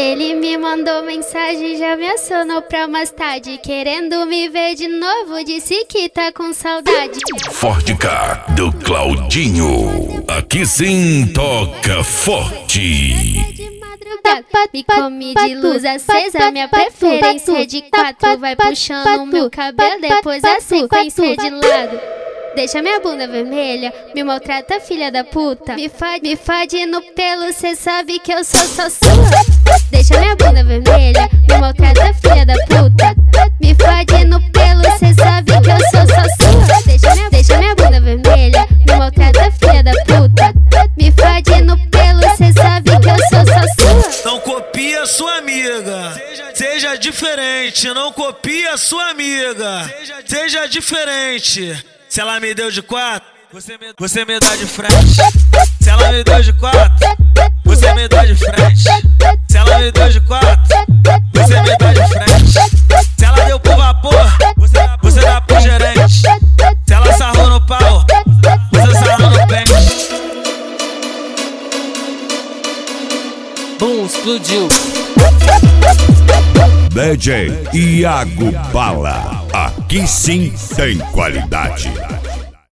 Ele me mandou mensagem, já me acionou pra mais tarde, querendo me ver de novo, disse que tá com saudade. Ford Car do Claudinho, aqui sim toca forte. Me come de luz acesa, minha preferência é de 4. Vai puxando o meu cabelo, depois a sequência de lado. Deixa minha bunda vermelha, me maltrata, filha da puta. Me fade no pelo, cê sabe que eu sou só sua. Deixa minha bunda vermelha, me maltrata, filha da puta. Me fade no pelo, cê sabe que eu sou só sua. Deixa minha bunda vermelha, me maltrata, filha da puta. Me fade no pelo, cê sabe que eu sou só sua. Não copia sua amiga, seja diferente. Não copia sua amiga, seja diferente. Se ela me deu de 4, você me dá de frente. Se ela me deu de 4, você me dá de frente. Se ela me deu de 4, você me dá de frente. Se ela deu pro vapor, você dá pro gerente. Se ela sarrou no pau, você sarrou no pente. Bum, explodiu. DJ Iago Bala, aqui sim tem qualidade.